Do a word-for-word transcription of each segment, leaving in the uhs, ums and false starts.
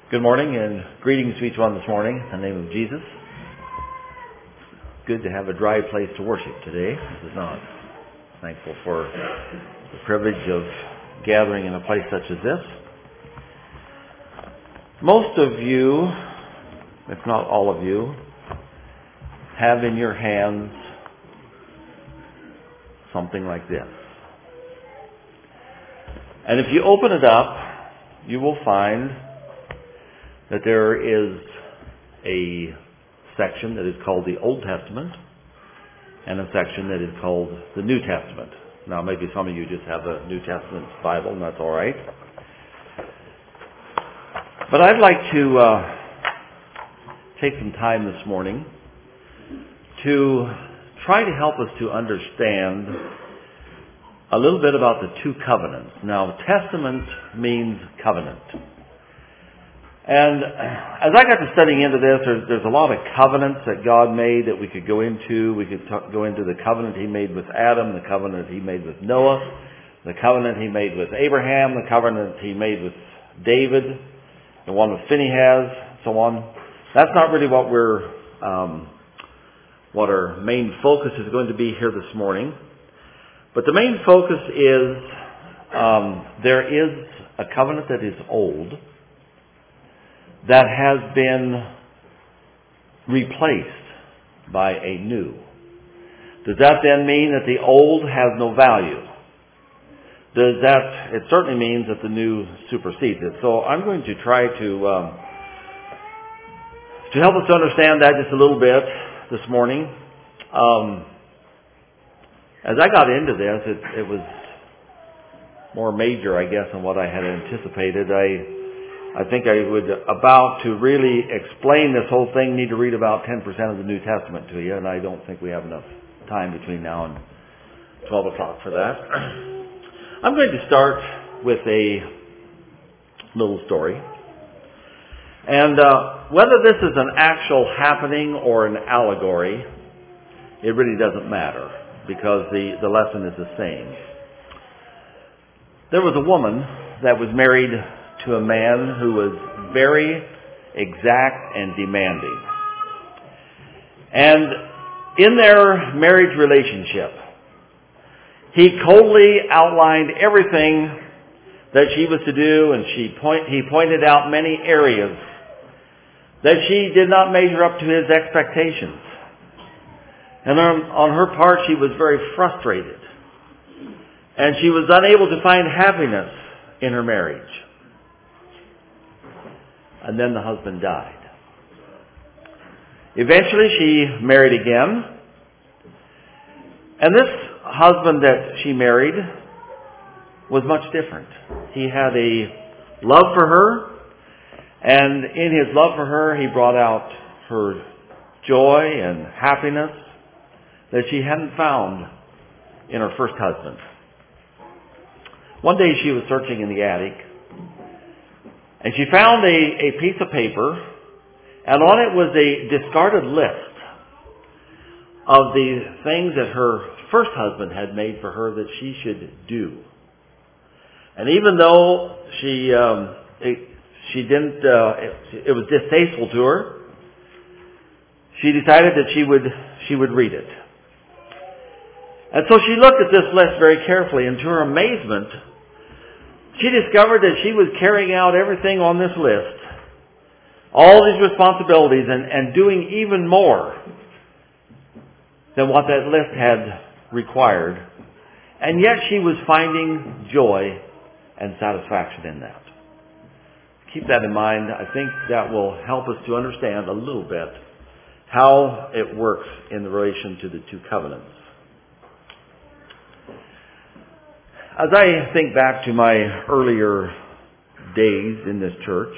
Good morning and greetings to each one this morning in the name of Jesus. Good to have a dry place to worship today. This is not. Thankful for the privilege of gathering in a place such as this. Most of you, if not all of you, have in your hands something like this. And if you open it up, you will find that there is a section that is called the Old Testament and a section that is called the New Testament. Now, maybe some of you just have a New Testament Bible, and that's all right. But I'd like to uh, take some time this morning to try to help us to understand a little bit about the two covenants. Now, testament means covenant. And as I got to studying into this, there's, there's a lot of covenants that God made that we could go into. We could talk, go into the covenant He made with Adam, the covenant He made with Noah, the covenant He made with Abraham, the covenant He made with David, the one with Phinehas, so on. That's not really what we're, um, what our main focus is going to be here this morning. But the main focus is um, there is a covenant that is old, that has been replaced by a new. Does that then mean that the old has no value? Does that, it certainly means that the new supersedes it. So I'm going to try to, um, to help us to understand that just a little bit this morning. Um, as I got into this, it, it was more major, I guess, than what I had anticipated. I I think I would, about to really explain this whole thing, need to read about ten percent of the New Testament to you, and I don't think we have enough time between now and twelve o'clock for that. I'm going to start with a little story. And uh, whether this is an actual happening or an allegory, it really doesn't matter, because the, the lesson is the same. There was a woman that was married to a man who was very exact and demanding. And in their marriage relationship, he coldly outlined everything that she was to do, and she point, he pointed out many areas that she did not measure up to his expectations. And on, on her part, she was very frustrated. And she was unable to find happiness in her marriage. And then the husband died. Eventually she married again. And this husband that she married was much different. He had a love for her. And in his love for her, he brought out her joy and happiness that she hadn't found in her first husband. One day she was searching in the attic, and she found a, a piece of paper, and on it was a discarded list of the things that her first husband had made for her that she should do. And even though she um, it, she didn't, uh, it, it was distasteful to her, she decided that she would she would read it. And so she looked at this list very carefully, and to her amazement, she discovered that she was carrying out everything on this list, all these responsibilities, and, and doing even more than what that list had required. And yet she was finding joy and satisfaction in that. Keep that in mind. I think that will help us to understand a little bit how it works in relation to the two covenants. As I think back to my earlier days in this church,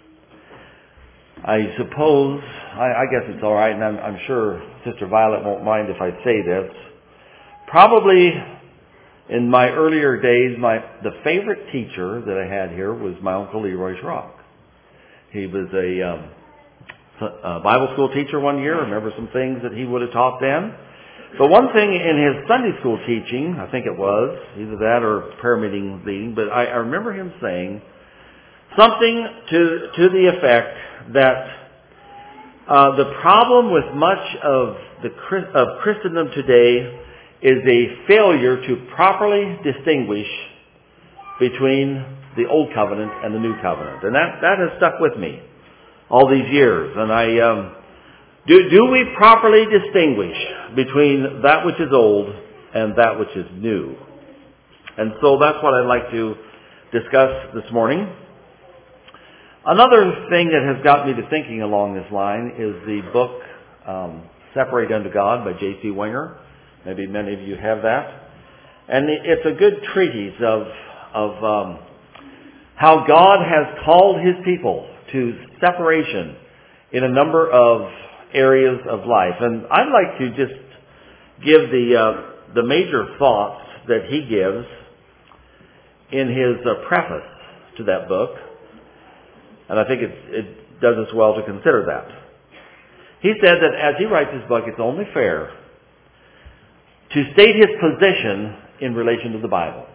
I suppose, I, I guess it's all right, and I'm, I'm sure Sister Violet won't mind if I say this. Probably in my earlier days, my the favorite teacher that I had here was my Uncle Leroy Schrock. He was a, um, a Bible school teacher one year. I remember some things that he would have taught then. But one thing in his Sunday school teaching, I think it was, either that or prayer meeting leading, but I, I remember him saying something to, to the effect that uh, the problem with much of, the, of Christendom today is a failure to properly distinguish between the Old Covenant and the New Covenant. And that, that has stuck with me all these years. And I um, do, do we properly distinguish between that which is old and that which is new? And so that's what I'd like to discuss this morning. Another thing that has got me to thinking along this line is the book um, Separate Unto God by J C Winger. Maybe many of you have that. And it's a good treatise of, of um, how God has called His people to separation in a number of areas of life. And I'd like to just give the, uh, the major thoughts that he gives in his uh, preface to that book. And I think it, it does us well to consider that. He said that as he writes his book, it's only fair to state his position in relation to the Bible.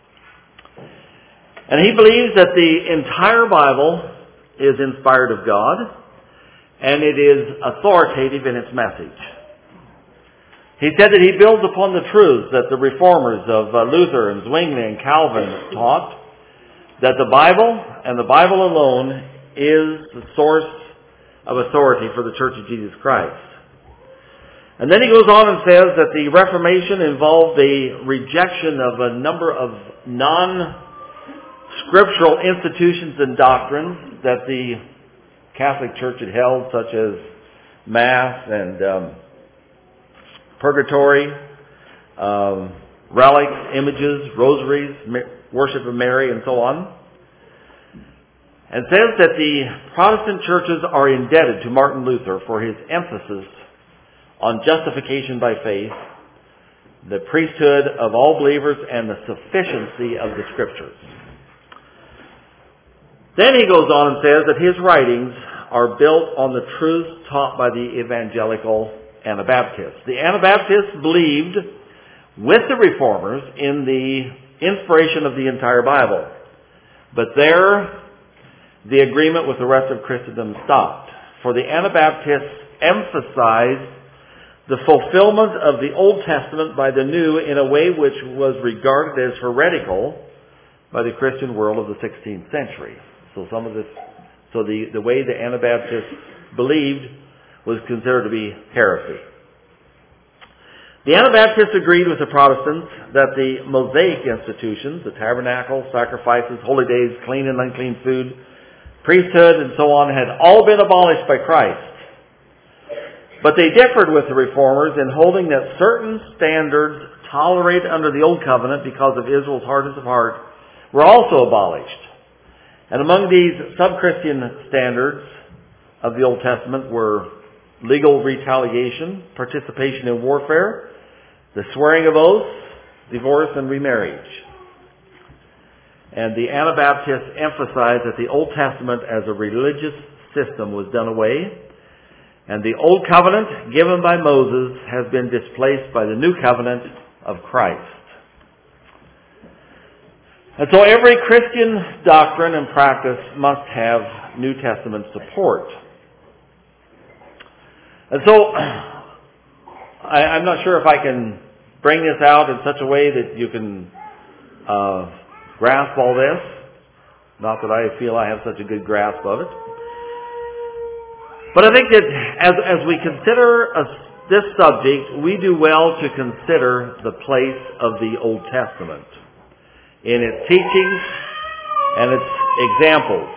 And he believes that the entire Bible is inspired of God, and it is authoritative in its message. He said that he builds upon the truths that the reformers of uh, Luther and Zwingli and Calvin taught, that the Bible and the Bible alone is the source of authority for the Church of Jesus Christ. And then he goes on and says that the Reformation involved a rejection of a number of non-scriptural institutions and doctrines that the Catholic Church had held, such as Mass and um, Purgatory, um, relics, images, rosaries, worship of Mary, and so on. And says that the Protestant churches are indebted to Martin Luther for his emphasis on justification by faith, the priesthood of all believers, and the sufficiency of the Scriptures. Then he goes on and says that his writings are built on the truths taught by the evangelical Anabaptists. The Anabaptists believed, with the Reformers, in the inspiration of the entire Bible. But there, the agreement with the rest of Christendom stopped. For the Anabaptists emphasized the fulfillment of the Old Testament by the New in a way which was regarded as heretical by the Christian world of the sixteenth century. So some of this, so the, the way the Anabaptists believed was considered to be heresy. The Anabaptists agreed with the Protestants that the Mosaic institutions, the tabernacle, sacrifices, holy days, clean and unclean food, priesthood, and so on, had all been abolished by Christ. But they differed with the Reformers in holding that certain standards tolerated under the Old Covenant because of Israel's hardness of heart were also abolished. And among these sub-Christian standards of the Old Testament were legal retaliation, participation in warfare, the swearing of oaths, divorce, and remarriage. And the Anabaptists emphasized that the Old Testament as a religious system was done away, and the Old Covenant given by Moses has been displaced by the New Covenant of Christ. And so every Christian doctrine and practice must have New Testament support. And so, I, I'm not sure if I can bring this out in such a way that you can uh, grasp all this. Not that I feel I have such a good grasp of it. But I think that as, as we consider a, this subject, we do well to consider the place of the Old Testament in its teachings and its examples.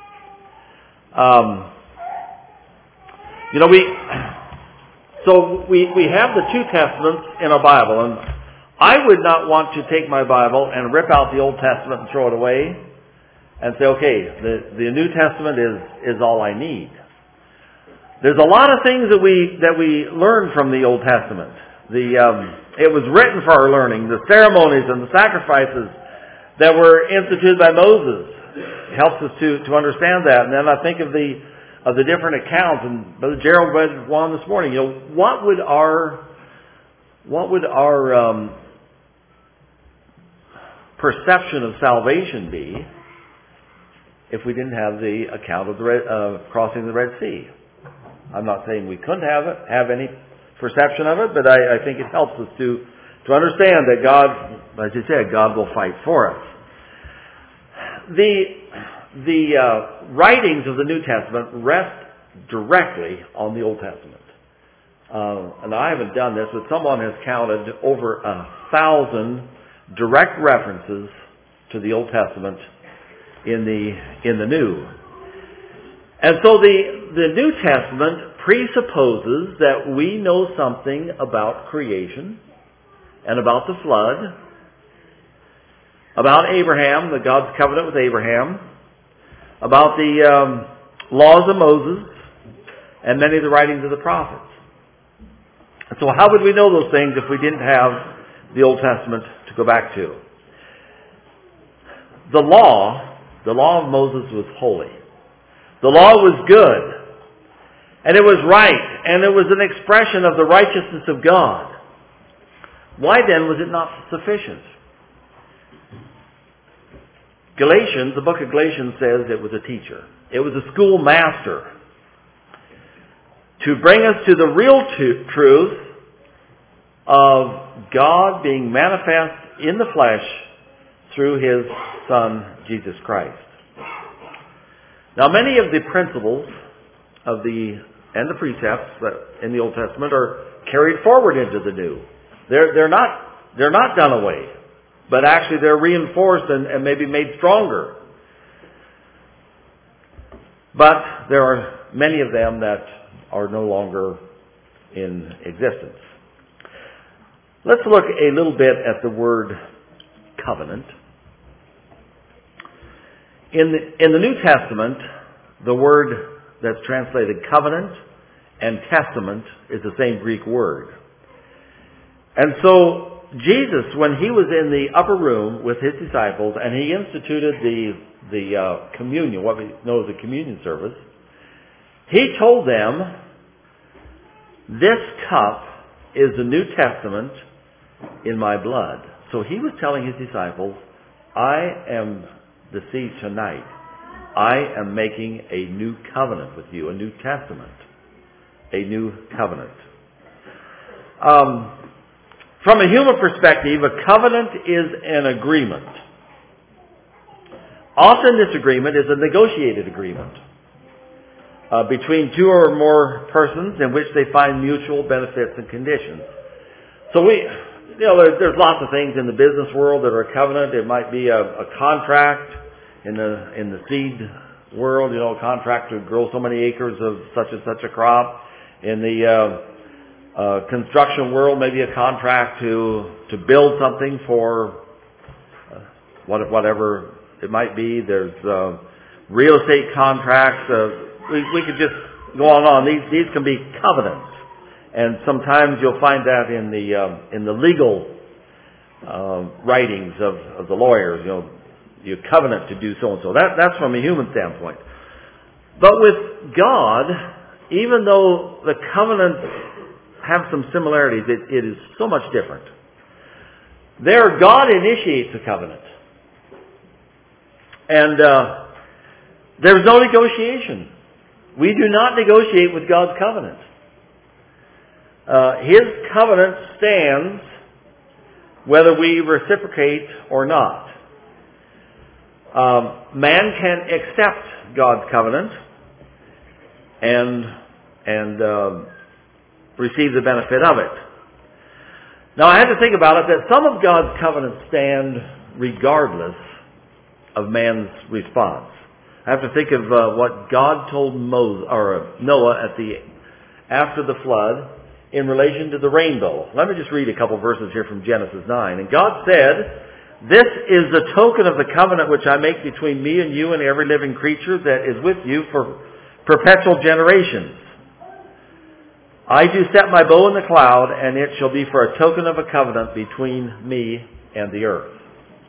Um, you know, we so we, we have the two Testaments in our Bible, and I would not want to take my Bible and rip out the Old Testament and throw it away and say, okay, the, the New Testament is, is all I need. There's a lot of things that we that we learn from the Old Testament. The um, it was written for our learning. The ceremonies and the sacrifices that were instituted by Moses helps us to, to understand that. And then I think of the of the different accounts. And Brother Gerald read one this morning. You know, what would our what would our um, perception of salvation be if we didn't have the account of the Red, uh, crossing the Red Sea. I'm not saying we couldn't have it, have any perception of it, but I, I think it helps us to, to understand that God, as you said, God will fight for us. The, the uh, writings of the New Testament rest directly on the Old Testament. Uh, and I haven't done this, but someone has counted over a thousand direct references to the Old Testament in the in the New. And so the, the New Testament presupposes that we know something about creation and about the flood, about Abraham, the God's covenant with Abraham, about the um, laws of Moses, and many of the writings of the prophets. And so how would we know those things if we didn't have the Old Testament to go back to? The law, the law of Moses was holy. The law was good. And it was right. And it was an expression of the righteousness of God. Why then was it not sufficient? Galatians, the book of Galatians says it was a teacher. It was a schoolmaster to bring us to the real t- truth of God being manifest in the flesh through His Son, Jesus Christ. Now, many of the principles of the and the precepts that in the Old Testament are carried forward into the New. They're they're not they're not done away, but actually they're reinforced and, and maybe made stronger. But there are many of them that are no longer in existence. Let's look a little bit at the word covenant. In the, in the New Testament, the word that's translated covenant and testament is the same Greek word. And so Jesus, when He was in the upper room with His disciples and He instituted the, the uh, communion, what we know as the communion service, He told them, this cup is the New Testament in my blood. So He was telling His disciples, I am the seed tonight. I am making a new covenant with you, a new testament, a new covenant. Um, from a human perspective, a covenant is an agreement. Often this agreement is a negotiated agreement uh, between two or more persons in which they find mutual benefits and conditions. So we, you know, there's, there's lots of things in the business world that are a covenant. It might be a, a contract in the in the seed world, you know, a contract to grow so many acres of such and such a crop. In the uh, uh, construction world, maybe a contract to to build something for uh, what, whatever it might be. There's uh, real estate contracts. Uh, we, we could just go on and on. These these can be covenants, and sometimes you'll find that in the uh, in the legal uh, writings of, of the lawyers. You know, you covenant to do so and so. That that's from a human standpoint. But with God, even though the covenants have some similarities, it, it is so much different. There, God initiates the covenant. And uh, there's no negotiation. We do not negotiate with God's covenant. Uh, His covenant stands whether we reciprocate or not. Um, man can accept God's covenant and and um, receive the benefit of it. Now, I have to think about it that some of God's covenants stand regardless of man's response. I have to think of uh, what God told Moses or Noah at the after the flood in relation to the rainbow. Let me just read a couple verses here from Genesis nine. And God said, "This is the token of the covenant which I make between me and you and every living creature that is with you for perpetual generations. I do set my bow in the cloud, and it shall be for a token of a covenant between me and the earth."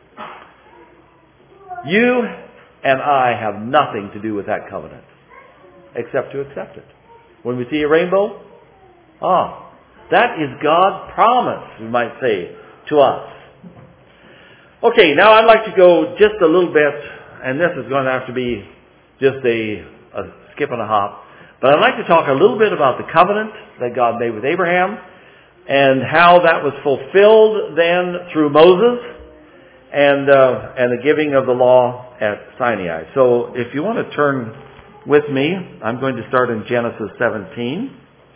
You and I have nothing to do with that covenant, except to accept it. When we see a rainbow, ah, that is God's promise, we might say, to us. Okay, now I'd like to go just a little bit and this is going to have to be just a, a skip and a hop, but I'd like to talk a little bit about the covenant that God made with Abraham and how that was fulfilled then through Moses and uh, and the giving of the law at Sinai. So if you want to turn with me, I'm going to start in Genesis seventeen.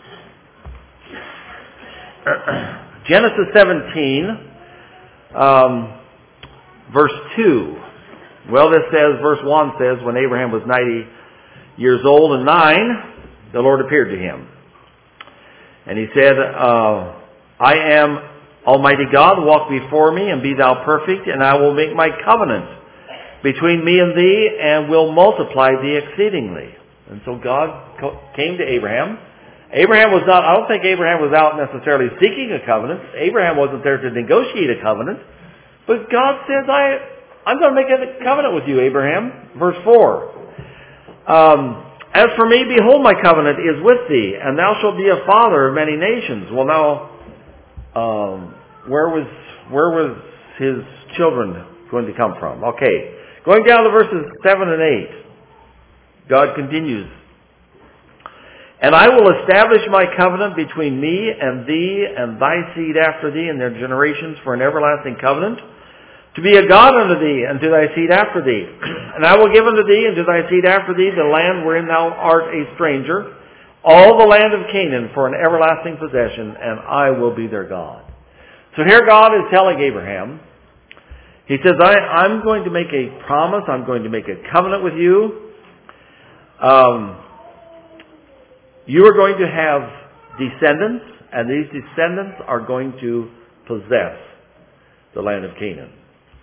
Genesis seventeen, um, verse two. Well, this says, verse one says, when Abraham was ninety years old and nine, the Lord appeared to him. And he said, uh, I am Almighty God, walk before me and be thou perfect, and I will make my covenant between me and thee, and will multiply thee exceedingly. And so God came to Abraham. Abraham was not, I don't think Abraham was out necessarily seeking a covenant. Abraham wasn't there to negotiate a covenant. But God says, I, I'm going to make a covenant with you, Abraham. Verse four. Um, As for me, behold, my covenant is with thee, and thou shalt be a father of many nations. Well, now, um, where was where was his children going to come from? Okay. Going down to verses seven and eight. God continues. And I will establish my covenant between me and thee and thy seed after thee and their generations for an everlasting covenant, to be a God unto thee and to thy seed after thee. And I will give unto thee and to thy seed after thee the land wherein thou art a stranger, all the land of Canaan for an everlasting possession, and I will be their God. So here God is telling Abraham, he says, I, I'm going to make a promise, I'm going to make a covenant with you. Um, you are going to have descendants, and these descendants are going to possess the land of Canaan.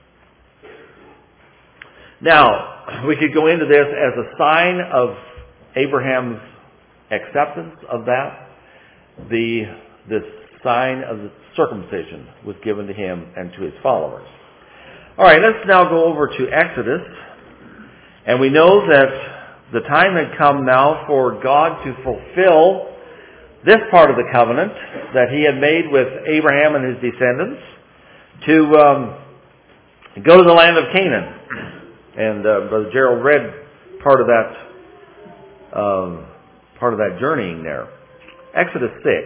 Now, we could go into this as a sign of Abraham's acceptance of that. The, the sign of the circumcision was given to him and to his followers. All right, let's now go over to Exodus. And we know that the time had come now for God to fulfill this part of the covenant that he had made with Abraham and his descendants to um, go to the land of Canaan. And uh, Brother Gerald read part of that um, part of that journeying there. Exodus six,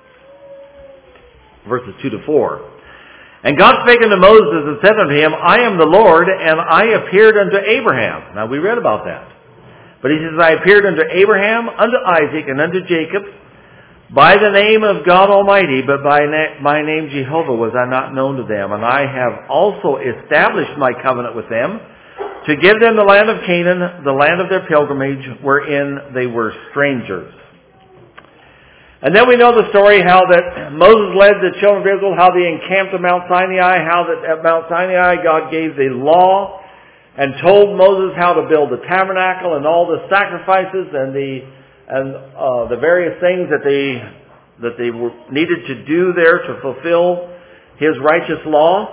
verses two to four. And God spake unto Moses and said unto him, I am the Lord, and I appeared unto Abraham. Now we read about that. But he says, I appeared unto Abraham, unto Isaac, and unto Jacob, by the name of God Almighty, but by na- my name Jehovah was I not known to them. And I have also established my covenant with them, to give them the land of Canaan, the land of their pilgrimage, wherein they were strangers. And then we know the story how that Moses led the children of Israel, how they encamped at Mount Sinai, how that at Mount Sinai God gave the law and told Moses how to build the tabernacle and all the sacrifices and the and uh, the various things that they that they were, needed to do there to fulfill His righteous law.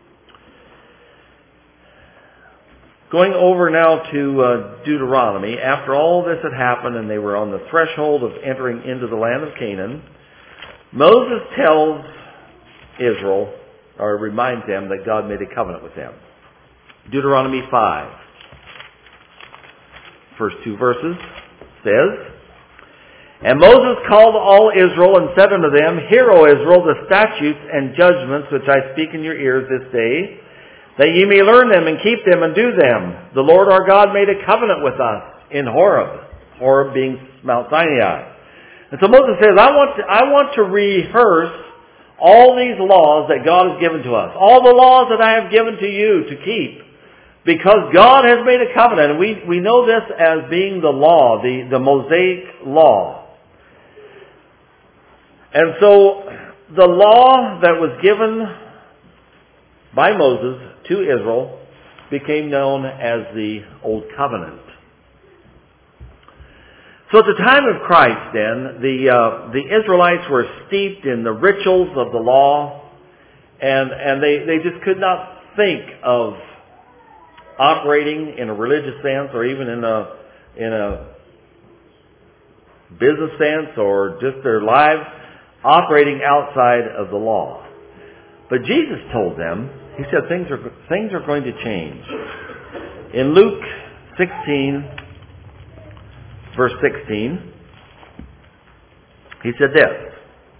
Going over now to uh, Deuteronomy, after all this had happened and they were on the threshold of entering into the land of Canaan, Moses tells Israel, or reminds them that God made a covenant with them. Deuteronomy five, first two verses, says, And Moses called all Israel and said unto them, Hear, O Israel, the statutes and judgments which I speak in your ears this day, that ye may learn them and keep them and do them. The Lord our God made a covenant with us in Horeb, Horeb being Mount Sinai. And so Moses says, I want to, I want to rehearse all these laws that God has given to us, all the laws that I have given to you to keep, because God has made a covenant. And we, we know this as being the law, the, the Mosaic law. And so the law that was given by Moses to Israel became known as the Old Covenant. So at the time of Christ then, the uh, the Israelites were steeped in the rituals of the law, and and they, they just could not think of operating in a religious sense or even in a in a business sense or just their lives operating outside of the law. But Jesus told them, He said things are things are going to change. In Luke sixteen, verse sixteen, he said this: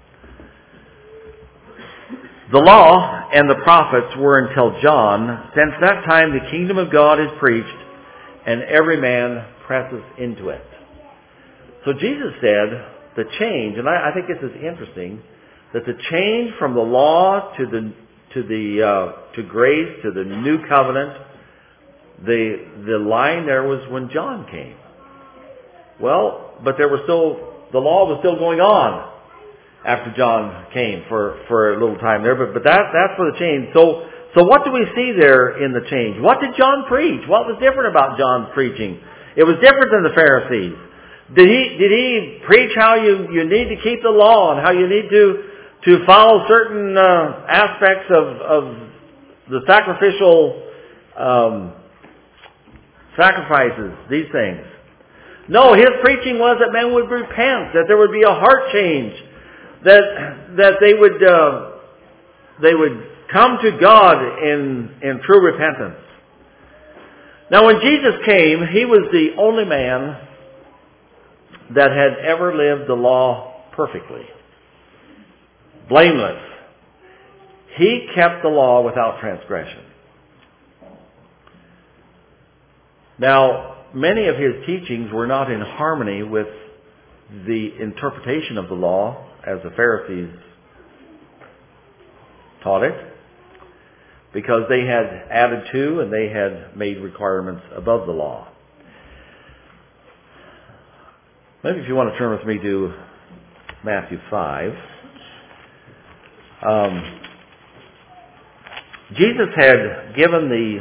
"The law and the prophets were until John. Since that time the kingdom of God is preached, and every man presses into it." So Jesus said the change, and I, I think this is interesting, that the change from the law to the to the uh, to grace to the new covenant, the the line there was when John came. Well, but there was still the law was still going on after John came for, for a little time there, but but that that's for the change. So so what do we see there in the change? What did John preach? What was different about John's preaching? It was different than the Pharisees. Did he did he preach how you, you need to keep the law and how you need to to follow certain uh, aspects of of the sacrificial um, sacrifices, these things? No, his preaching was that men would repent, that there would be a heart change, that that they would uh, they would come to God in in true repentance. Now, when Jesus came, he was the only man that had ever lived the law perfectly, blameless. He kept the law without transgression. Now, many of his teachings were not in harmony with the interpretation of the law as the Pharisees taught it, because they had added to and they had made requirements above the law. Maybe if you want to turn with me to Matthew five. Um, Jesus had given the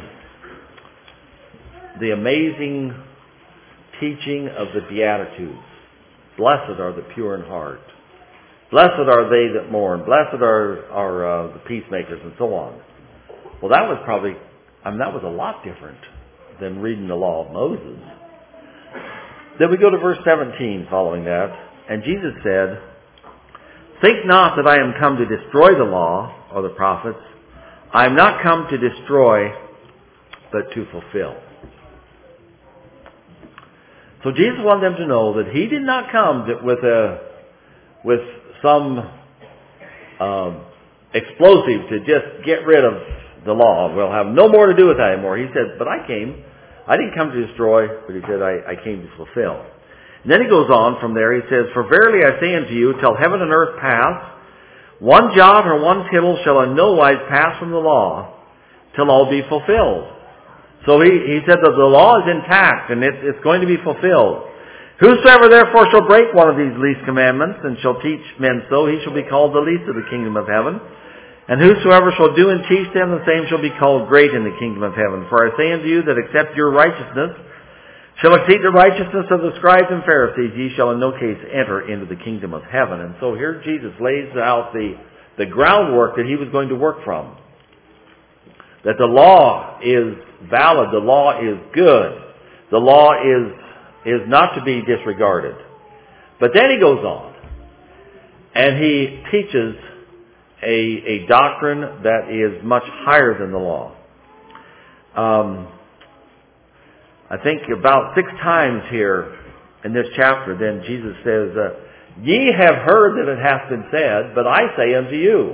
the amazing teaching of the Beatitudes. Blessed are the pure in heart. Blessed are they that mourn. Blessed are, are uh, the peacemakers, and so on. Well, that was probably, I mean, that was a lot different than reading the law of Moses. Then we go to verse seventeen following that. And Jesus said, "Think not that I am come to destroy the law or the prophets. I am not come to destroy, but to fulfill." So Jesus wanted them to know that he did not come with a with some um, explosive to just get rid of the law. We'll have no more to do with that anymore. He said, but I came. I didn't come to destroy, but he said, I, I came to fulfill. And then he goes on from there. He says, "For verily I say unto you, till heaven and earth pass, one jot or one tittle shall in no wise pass from the law, till all be fulfilled." So he, he said that the law is intact, and it, it's going to be fulfilled. "Whosoever therefore shall break one of these least commandments, and shall teach men so, he shall be called the least of the kingdom of heaven. And whosoever shall do and teach them, the same shall be called great in the kingdom of heaven. For I say unto you that except your righteousness shall exceed the righteousness of the scribes and Pharisees, ye shall in no case enter into the kingdom of heaven." And so here Jesus lays out the, the groundwork that he was going to work from. That the law is valid, the law is good, the law is, is not to be disregarded. But then he goes on, and he teaches a, a doctrine that is much higher than the law. Um, I think about six times here in this chapter, then Jesus says, uh, "Ye have heard that it hath been said, but I say unto you."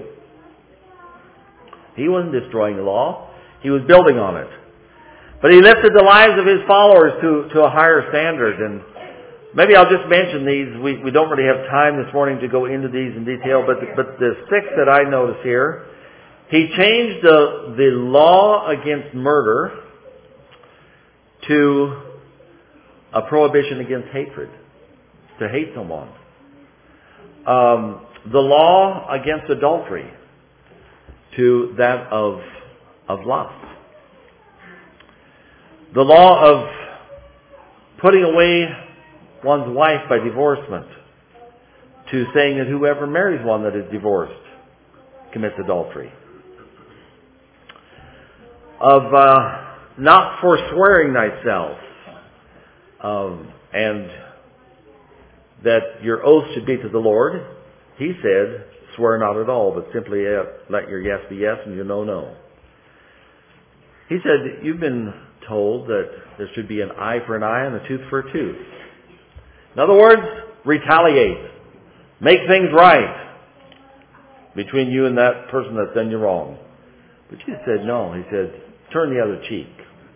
He wasn't destroying the law. He was building on it. But he lifted the lives of his followers to, to a higher standard. And maybe I'll just mention these. We, we don't really have time this morning to go into these in detail, but the, but the six that I notice here, he changed the, the law against murder to a prohibition against hatred, to hate someone. Um, the law against adultery to that of, of lust. The law of putting away one's wife by divorcement to saying that whoever marries one that is divorced commits adultery. Of uh, not forswearing thyself, um, and that your oath should be to the Lord. He said, "Swear not at all, but simply let your yes be yes and your no, no." He said, "You've been told that there should be an eye for an eye and a tooth for a tooth. In other words, retaliate. Make things right between you and that person that's done you wrong. But Jesus said no. He said, turn the other cheek.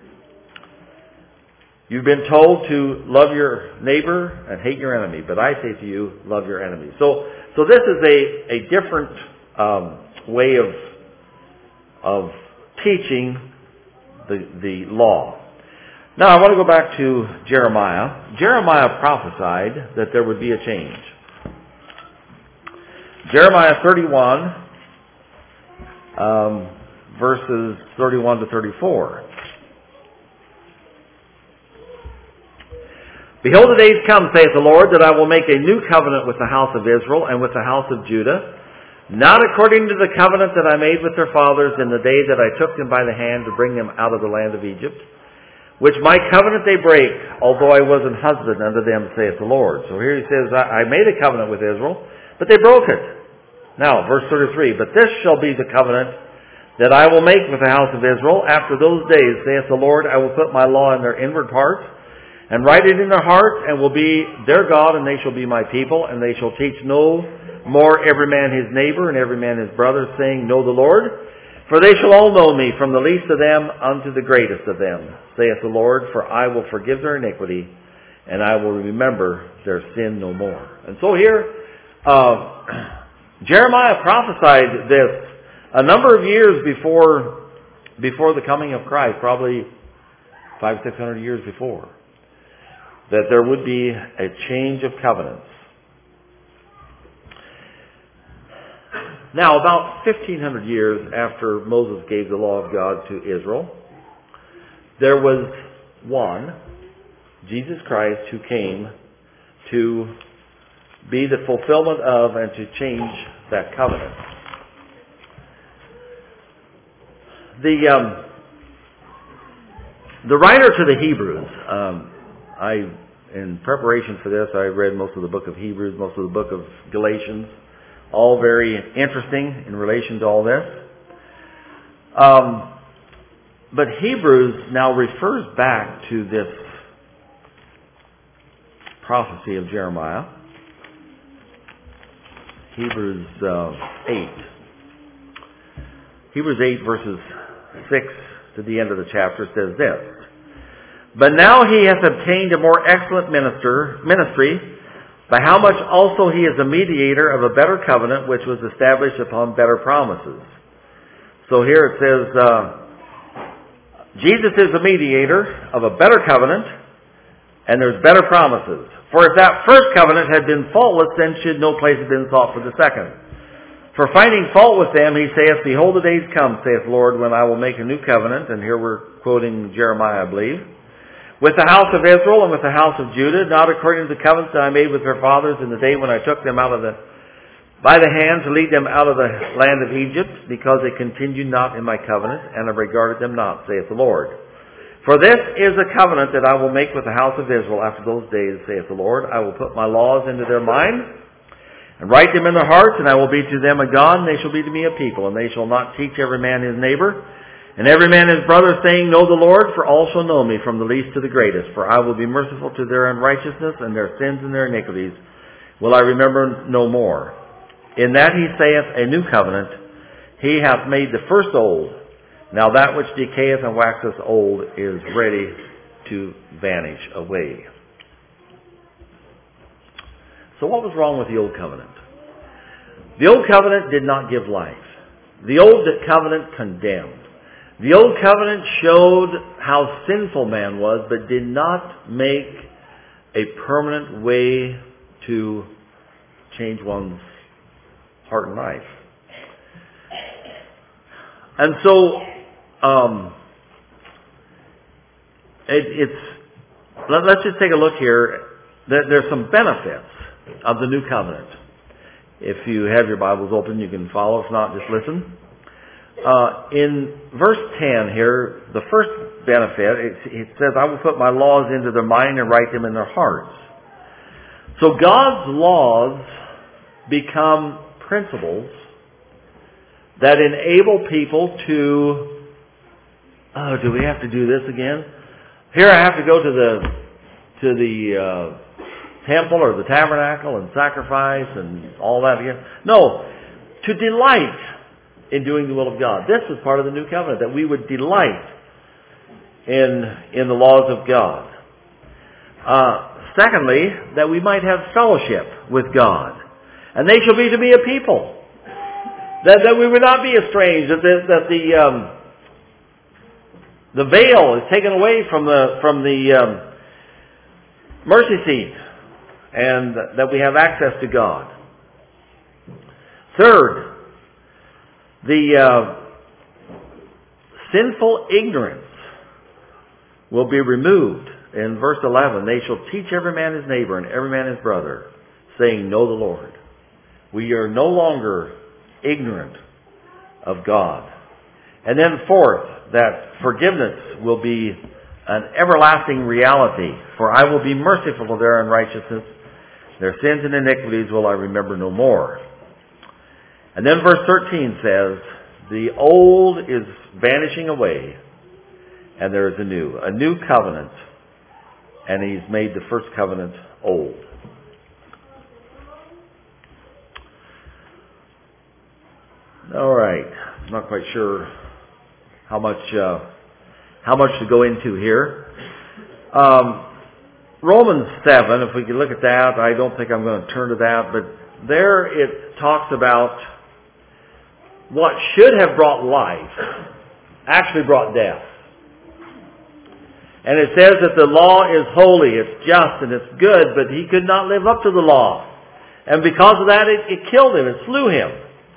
You've been told to love your neighbor and hate your enemy, but I say to you, love your enemy. So, so this is a, a different um, way of of teaching the the law. Now, I want to go back to Jeremiah. Jeremiah prophesied that there would be a change. Jeremiah thirty-one, um, verses thirty-one to thirty-four. Behold, the days come, saith the Lord, that I will make a new covenant with the house of Israel and with the house of Judah, not according to the covenant that I made with their fathers in the day that I took them by the hand to bring them out of the land of Egypt, which my covenant they break, although I was an husband unto them, saith the Lord. So here he says, I made a covenant with Israel, but they broke it. Now, verse thirty-three, but this shall be the covenant that I will make with the house of Israel. After those days, saith the Lord, I will put my law in their inward parts, and write it in their hearts, and will be their God, and they shall be my people, and they shall teach no more every man his neighbor, and every man his brother, saying, Know the Lord. For they shall all know me, from the least of them unto the greatest of them, saith the Lord, for I will forgive their iniquity, and I will remember their sin no more. And so here, uh, Jeremiah prophesied this a number of years before, before the coming of Christ, probably five, six hundred years before, that there would be a change of covenants. Now, about fifteen hundred years after Moses gave the law of God to Israel, there was one, Jesus Christ, who came to be the fulfillment of and to change that covenant. The um, the writer to the Hebrews, um, I in preparation for this, I read most of the book of Hebrews, most of the book of Galatians. All very interesting in relation to all this. Um, but Hebrews now refers back to this prophecy of Jeremiah. Hebrews uh, eight. Hebrews eight verses six to the end of the chapter says this. But now he hath obtained a more excellent minister, ministry, by how much also he is a mediator of a better covenant, which was established upon better promises. So here it says, uh, Jesus is the mediator of a better covenant, and there's better promises. For if that first covenant had been faultless, then should no place have been sought for the second. For finding fault with them, he saith, Behold, the days come, saith the Lord, when I will make a new covenant. And here we're quoting Jeremiah, I believe. With the house of Israel and with the house of Judah, not according to the covenants that I made with their fathers in the day when I took them out of the by the hand to lead them out of the land of Egypt, because they continued not in my covenant, and I regarded them not, saith the Lord. For this is a covenant that I will make with the house of Israel after those days, saith the Lord. I will put my laws into their mind, and write them in their hearts, and I will be to them a God, and they shall be to me a people, and they shall not teach every man his neighbor, and every man his brother, saying, Know the Lord, for all shall know me, from the least to the greatest. For I will be merciful to their unrighteousness, and their sins and their iniquities will I remember no more. In that he saith, A new covenant, he hath made the first old. Now that which decayeth and waxeth old is ready to vanish away. So what was wrong with the old covenant? The old covenant did not give life. The old covenant condemned. The old covenant showed how sinful man was, but did not make a permanent way to change one's heart and life. And so, um, it, it's, let, let's just take a look here. There, there's some benefits of the new covenant. If you have your Bibles open, you can follow. If not, just listen. Uh, in verse ten here, the first benefit, it, it says, I will put my laws into their mind and write them in their hearts. So God's laws become principles that enable people to, oh, do we have to do this again? here I have to go to the to the uh, temple or the tabernacle and sacrifice and all that again. No, to delight in doing the will of God. This was part of the new covenant, that we would delight in in the laws of God. Uh, secondly, that we might have fellowship with God. And they shall be to me a people. That, that we would not be estranged, that the, that the, um, the veil is taken away from the, from the um, mercy seat, and that we have access to God. Third, the uh, sinful ignorance will be removed. In verse eleven, they shall teach every man his neighbor and every man his brother, saying, know the Lord. We are no longer ignorant of God. And then fourth, that forgiveness will be an everlasting reality. For I will be merciful to their unrighteousness. Their sins and iniquities will I remember no more. And then verse thirteen says, the old is vanishing away, and there is a new. A new covenant. And he's made the first covenant old. All right. I'm not quite sure how much uh, how much to go into here. Um, Romans seven, if we could look at that. I don't think I'm going to turn to that, but there it talks about what should have brought life actually brought death. And it says that the law is holy, it's just, and it's good, but he could not live up to the law. And because of that, it, it killed him, it slew him.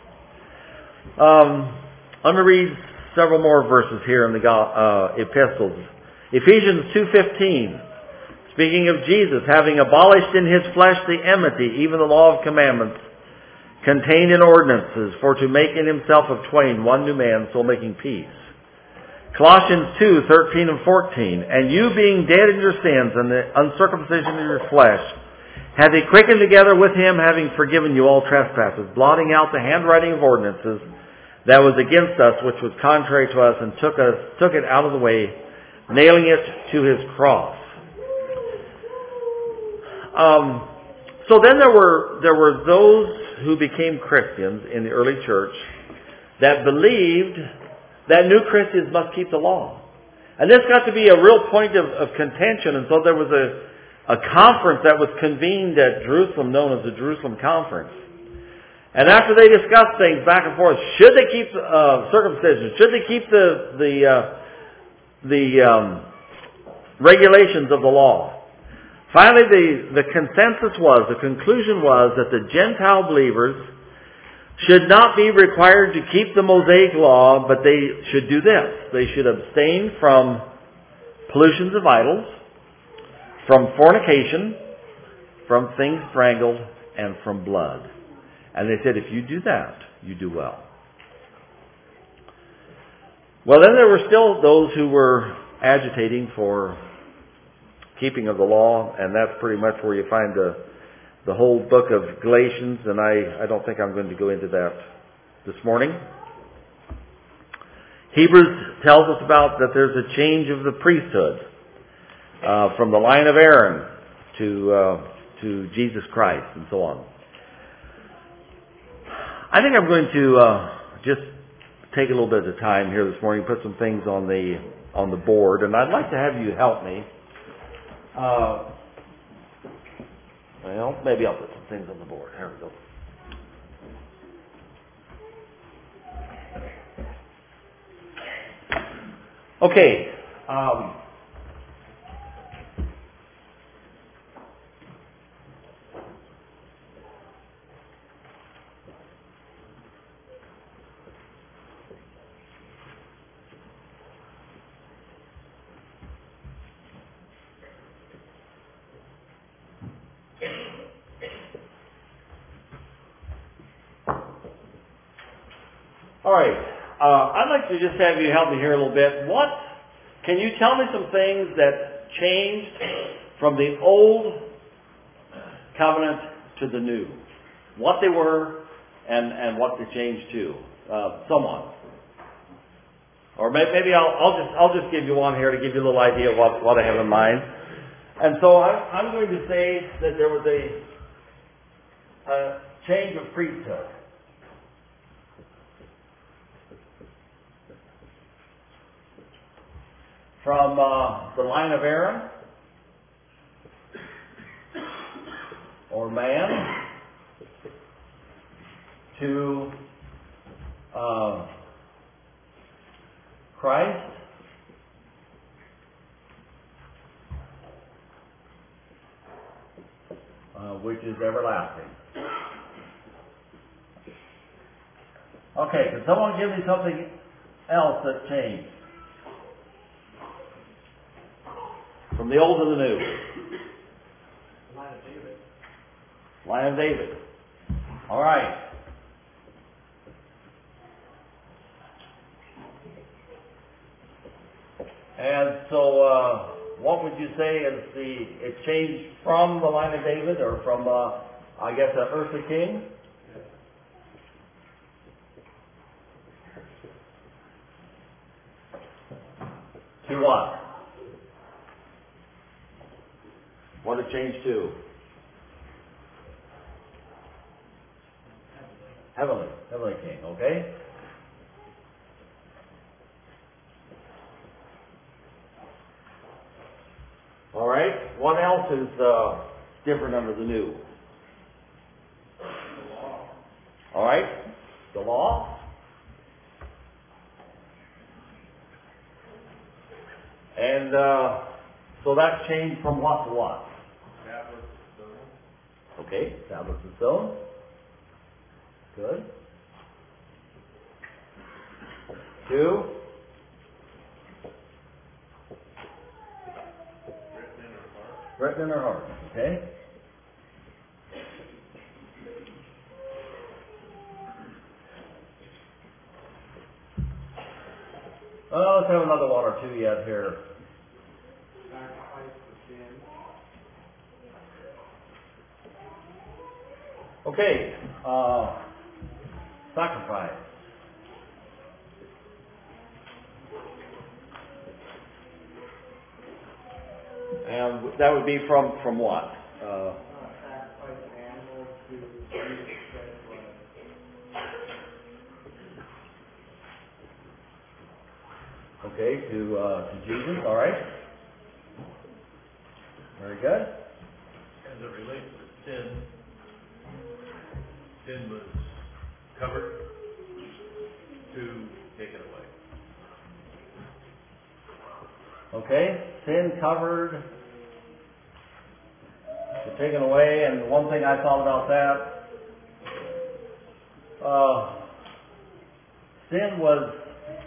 Um, I'm going to read several more verses here in the uh, epistles. Ephesians two fifteen, speaking of Jesus, having abolished in his flesh the enmity, even the law of commandments, contained in ordinances, for to make in himself of twain one new man, so making peace. Colossians two thirteen and fourteen, and you being dead in your sins and the uncircumcision of your flesh, hath he quickened together with him, having forgiven you all trespasses, blotting out the handwriting of ordinances that was against us, which was contrary to us, and took us took it out of the way, nailing it to his cross. Um, so then there were there were those who became Christians in the early church that believed that new Christians must keep the law. And this got to be a real point of, of contention, and so there was a, a conference that was convened at Jerusalem known as the Jerusalem Conference. And after they discussed things back and forth, should they keep uh, circumcision? Should they keep the the uh, the um, regulations of the law? Finally, the, the consensus was, the conclusion was that the Gentile believers should not be required to keep the Mosaic law, but they should do this. They should abstain from pollutions of idols, from fornication, from things strangled, and from blood. And they said, if you do that, you do well. Well, then there were still those who were agitating for keeping of the law, and that's pretty much where you find the the whole book of Galatians, and I, I don't think I'm going to go into that this morning. Hebrews tells us about that there's a change of the priesthood uh, from the line of Aaron to uh, to Jesus Christ, and so on. I think I'm going to uh, just take a little bit of time here this morning, put some things on the on the board, and I'd like to have you help me. Uh, well, maybe I'll put some things on the board. Here we go. Okay. Um, All right. Uh, I'd like to just have you help me here a little bit. What can you tell me some things that changed from the old covenant to the new? What they were and, and what they changed to? Uh, someone. Or maybe I'll, I'll just I'll just give you one here to give you a little idea of what, what I have in mind. And so I'm, I'm going to say that there was a, a change of priesthood. From uh, the line of Aaron, or man, to uh, Christ, uh, which is everlasting. Okay, can someone give me something else that changed? From the old to the new. Line of David. Line of David. All right. And so, uh, what would you say is the, it changed from the line of David, or from, uh, I guess, an earthly king? To what? What did it change to? Heavenly. Heavenly king, okay? All right. What else is uh, different under the new? The law. All right. The law. And uh, so that changed from what to what? Tablets of stone. Okay. Tablets of stone. Good. Two. Written in our heart. Okay? Oh, let's have another one or two yet here. Sacrifice for sin. Okay. Uh, sacrifice. And that would be from, from what? Uh, Uh, sacrifice an animal to Jesus shed blood. okay, to uh, to Jesus. All right. Very good. As it relates to sin, sin was covered to taken away. Okay, sin covered, taken away, and one thing I thought about that, uh, sin was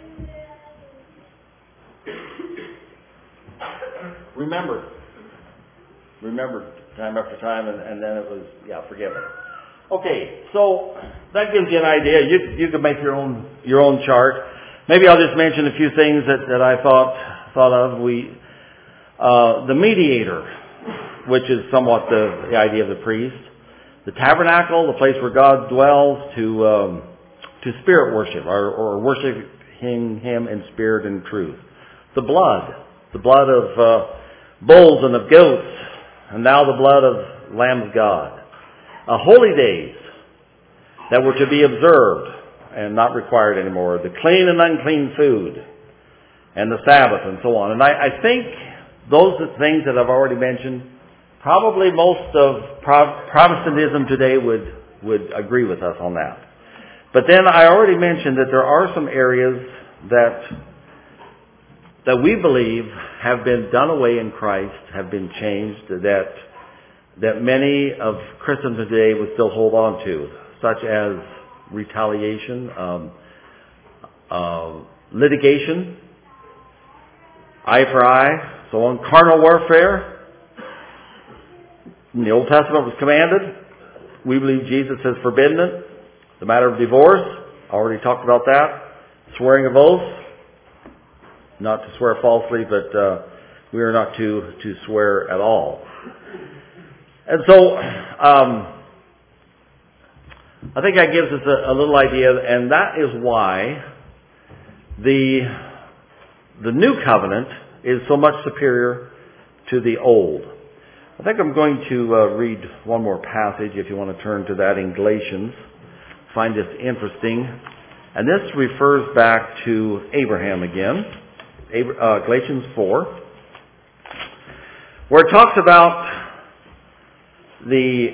remembered, remembered time after time, and, and then it was, yeah, forgiven. Okay, so that gives you an idea. You you can make your own your own chart. Maybe I'll just mention a few things that, that I thought thought of. We uh, the mediator, which is somewhat the, the idea of the priest. The tabernacle, the place where God dwells, to um, to spirit worship, or, or worshiping Him in spirit and truth. The blood, the blood of uh, bulls and of goats, and now the blood of Lamb of God. Uh, holy days that were to be observed and not required anymore. The clean and unclean food, and the Sabbath, and so on. And I, I think those are things that I've already mentioned. Probably most of Pro- Protestantism today would, would agree with us on that. But then I already mentioned that there are some areas that that we believe have been done away in Christ, have been changed, that that many of Christendom today would still hold on to, such as retaliation, um, uh, litigation, eye for eye, so on, carnal warfare. In the Old Testament was commanded. We believe Jesus has forbidden it. The matter of divorce, already talked about that. Swearing of oaths, not to swear falsely, but uh, we are not to, to swear at all. And so, um, I think that gives us a, a little idea, and that is why the the new covenant is so much superior to the old. I think I'm going to uh, read one more passage if you want to turn to that in Galatians. Find this interesting. And this refers back to Abraham again. Abra- uh, Galatians four. Where it talks about the,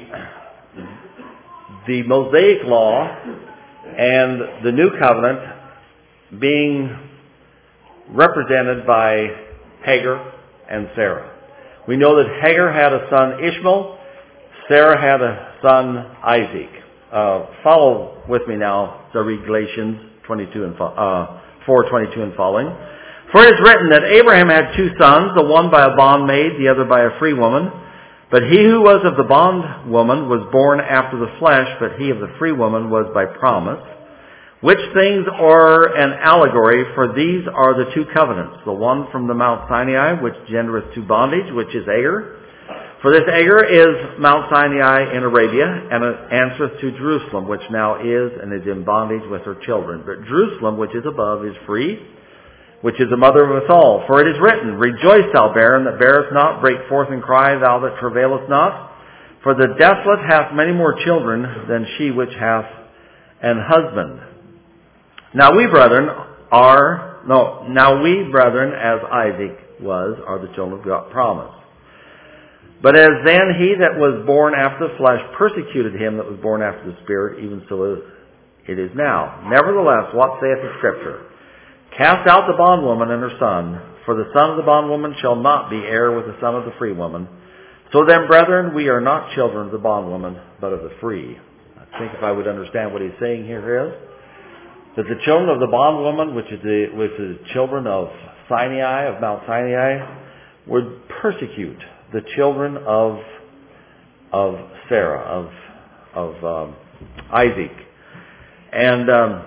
the Mosaic law and the new covenant being represented by Hagar and Sarah. We know that Hagar had a son Ishmael. Sarah had a son Isaac. Uh, follow with me now to read Galatians twenty-two and uh, four twenty-two and following. For it is written that Abraham had two sons, the one by a bondmaid, the other by a free woman. But he who was of the bondwoman was born after the flesh, but he of the free woman was by promise. Which things are an allegory, for these are the two covenants, the one from the Mount Sinai, which gendereth to bondage, which is Agar. For this Agar is Mount Sinai in Arabia, and it answereth to Jerusalem, which now is and is in bondage with her children. But Jerusalem, which is above, is free, which is the mother of us all. For it is written, Rejoice, thou barren that bearest not, break forth and cry, thou that travailest not. For the desolate hath many more children than she which hath an husband. Now we, brethren, are, no, now we, brethren, as Isaac was, are the children of God promise. But as then he that was born after the flesh persecuted him that was born after the Spirit, even so it is now. Nevertheless, what saith the Scripture? Cast out the bondwoman and her son, for the son of the bondwoman shall not be heir with the son of the free woman. So then, brethren, we are not children of the bondwoman, but of the free. I think if I would understand what he's saying here is, that the children of the bondwoman, which is the which is children of Sinai, of Mount Sinai, would persecute the children of of Sarah, of of um, Isaac, and um,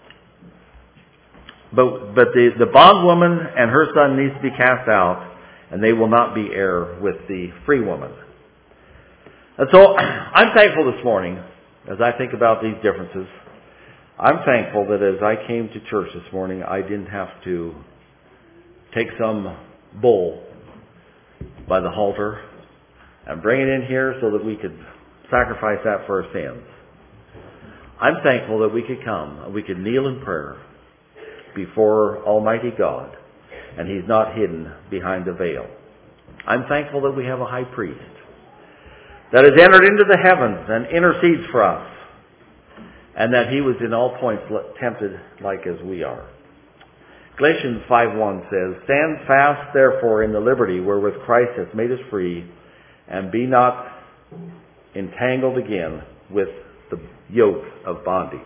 but but the the bondwoman and her son needs to be cast out, and they will not be heir with the free woman. And so I'm thankful this morning as I think about these differences. I'm thankful that as I came to church this morning, I didn't have to take some bull by the halter and bring it in here so that we could sacrifice that for our sins. I'm thankful that we could come and we could kneel in prayer before Almighty God, and He's not hidden behind a veil. I'm thankful that we have a high priest that has entered into the heavens and intercedes for us, and that He was in all points tempted like as we are. Galatians five one says, Stand fast therefore in the liberty wherewith Christ hath made us free, and be not entangled again with the yoke of bondage.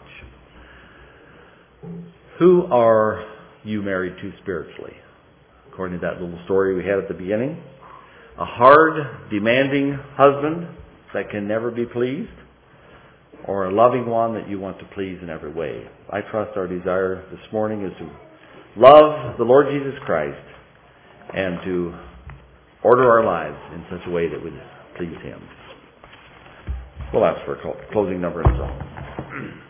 Who are you married to spiritually? According to that little story we had at the beginning. A hard, demanding husband that can never be pleased, or a loving one that you want to please in every way. I trust our desire this morning is to love the Lord Jesus Christ and to order our lives in such a way that would please Him. We'll ask for a closing number and song.